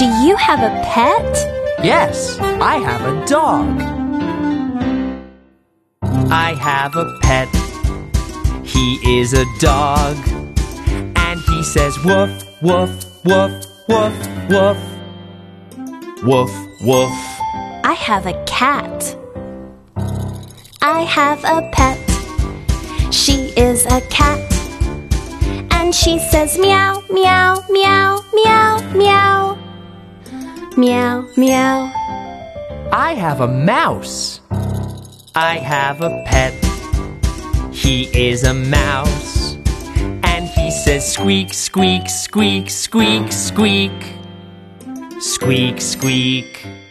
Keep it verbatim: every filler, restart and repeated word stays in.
Do you have a pet? Yes, I have a dog. I have a pet. He is a dog. And he says woof, woof, woof, woof, woof. Woof, woof. I have a cat. I have a pet. She is a cat. And she says meow, meow, meow, meow, meow. Meow, meow. I have a mouse. I have a pet. He is a mouse. And he says squeak, squeak, squeak, squeak, squeak. Squeak, squeak.